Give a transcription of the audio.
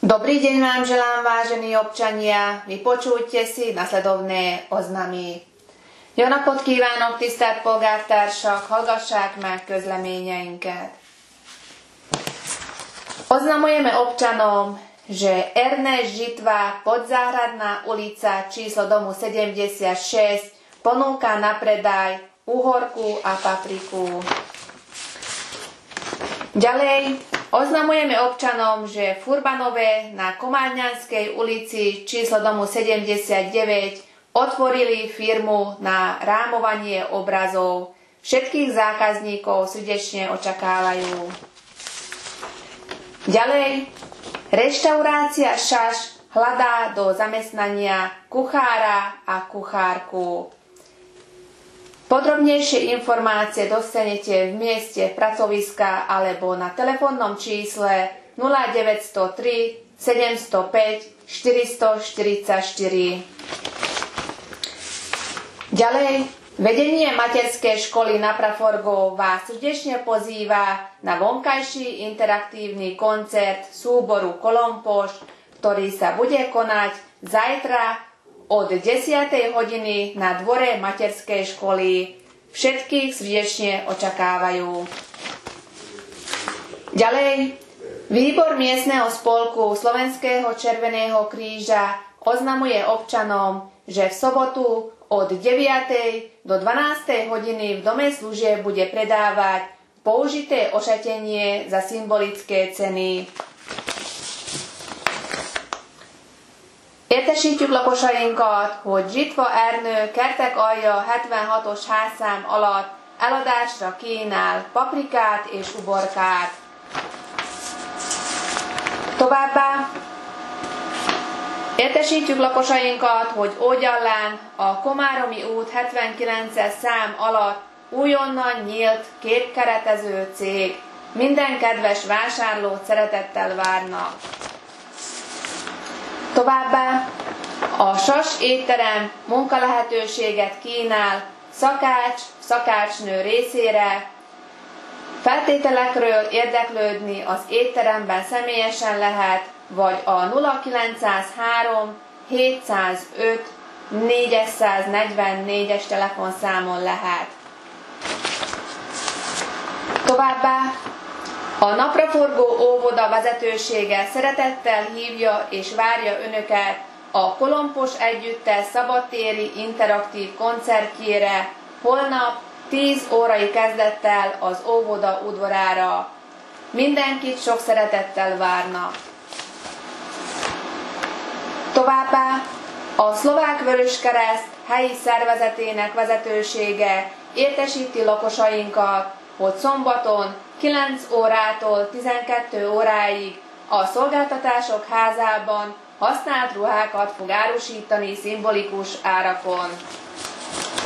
Dobrý deň vám želám, vážení občania. Vypočujte si nasledovné oznamy. Jó napot kívánok, tisztelt polgártársak, hallgassák meg közleményeinket. Oznamujeme občanom, že Ernest Žitva, Podzáhradná ulica, číslo domu 76, ponúka na predaj uhorku a papriku. Ďalej oznamujeme občanom, že v Urbanove na Komárňanskej ulici číslo domu 79 otvorili firmu na rámovanie obrazov. Všetkých zákazníkov srdečne očakávajú. Ďalej, reštaurácia Šaš hľadá do zamestnania kuchára a kuchárku. Podrobnejšie informácie dostanete v mieste pracoviska alebo na telefónnom čísle 0903 705 444. Ďalej, vedenie materskej školy na Praforgov vás srdečne pozýva na vonkajší interaktívny koncert súboru Kolompoš, ktorý sa bude konať zajtra od 10. hodiny na dvore materskej školy. Všetkých srdečne očakávajú. Ďalej, výbor miestneho spolku Slovenského Červeného kríža oznamuje občanom, že v sobotu od 9. do 12. hodiny v dome služieb bude predávať použité ošatenie za symbolické ceny. Értesítjük lakosainkat, hogy Zsitva Ernő Kertek alja 76-os házszám alatt eladásra kínál paprikát és uborkát. Továbbá értesítjük lakosainkat, hogy Ógyallán a Komáromi út 79-es szám alatt újonnan nyílt képkeretező cég. Minden kedves vásárlót szeretettel várnak. Továbbá a Sas étterem munkalehetőséget kínál szakács-szakácsnő részére. Feltételekről érdeklődni az étteremben személyesen lehet, vagy a 0903 705 444-es telefonszámon lehet. Továbbá a Napraforgó óvoda vezetősége szeretettel hívja és várja Önöket a Kolompos Együttes szabadtéri interaktív koncertjére holnap 10 órai kezdettel az óvoda udvarára. Mindenkit sok szeretettel várnak. Továbbá a Szlovák Vöröskereszt helyi szervezetének vezetősége értesíti lakosainkat, hogy szombaton 9 órától 12 óráig a Szolgáltatások Házában használt ruhákat fog árusítani szimbolikus árakon.